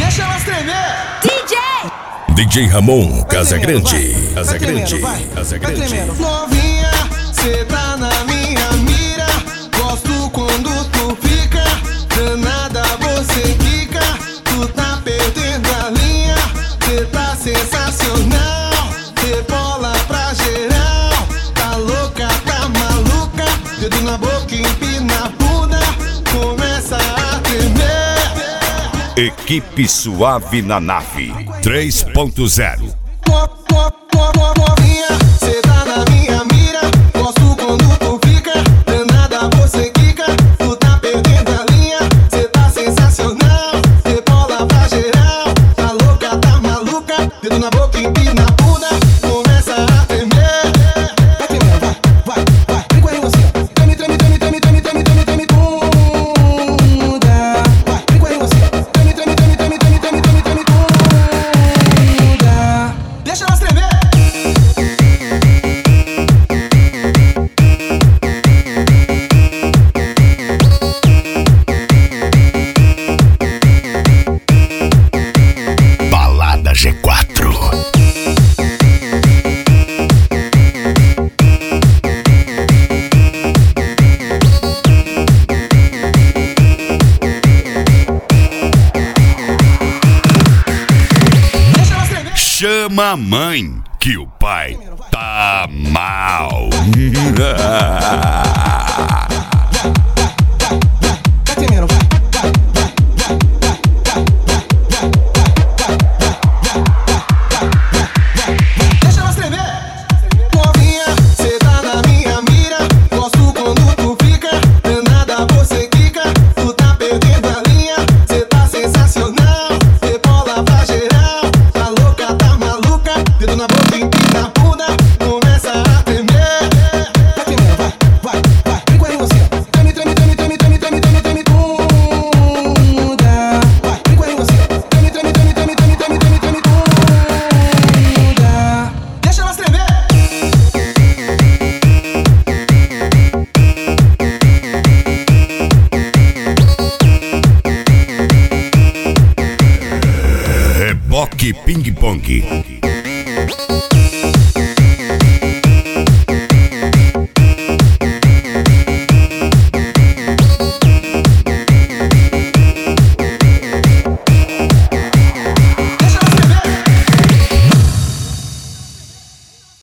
Deixa elas tremer. DJ Ramon Casagrande. Casagrande. Novinha, cê tá na minha mira. Gosto quando tu fica. Danada você quica. Tu tá perdendo a linha. Cê tá sensacional. Rebola pra geral. Tá louca, tá maluca. Dedo na boca, empina a bunda. Começa a tremer. Equipe Suave na Nave 3.0. Novinha, cê tá na minha mira. Gosto quando tu fica. Danada você quica. Tu tá perdendo a linha. Cê tá sensacional. Rebola pra geral. Tá louca, tá maluca. Dedo na boca, empina a bunda. Começa a tremer. Vai tremendo, vai. Vem com a rima assim, ó. Treme, bunda. Vai, vem com a rima assim, ó. Treme, bunda. Deixa elas tremer. Balada G4. Deixa elas tremer. Chama a mãe, que o pai tá mal. Vai tremendo, vai. Deixa elas tremer. Novinha, cê tá na minha mira. Gosto quando tu fica. Danada você quica. Tu tá perdendo a linha. Cê tá sensacional. Rebola pra geral. Tá louca, tá maluca. Dedo na boca, empina a bunda. Começa a tremer. Vai tremendo, vai. Vem com a rima assim, ó. Treme, bunda. Vai, vem com a rima assim, ó. Treme, bunda. Deixa elas tremer. Reboque Ping Pong.